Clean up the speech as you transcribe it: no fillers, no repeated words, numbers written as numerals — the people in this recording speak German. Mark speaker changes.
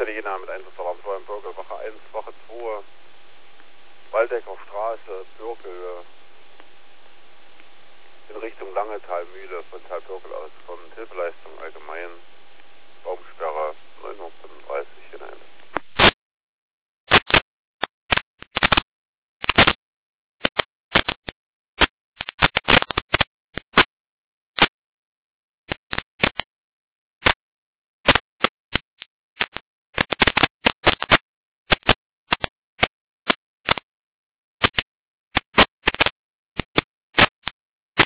Speaker 1: Polizei Jena mit Einsatzverlauf vor Bürger, Wache 1, Wache 2, Waldecker Straße, Bürkel, in Richtung Langetal Mühle, von Talbürkel aus, von Hilfeleistung allgemein, Baumsperre.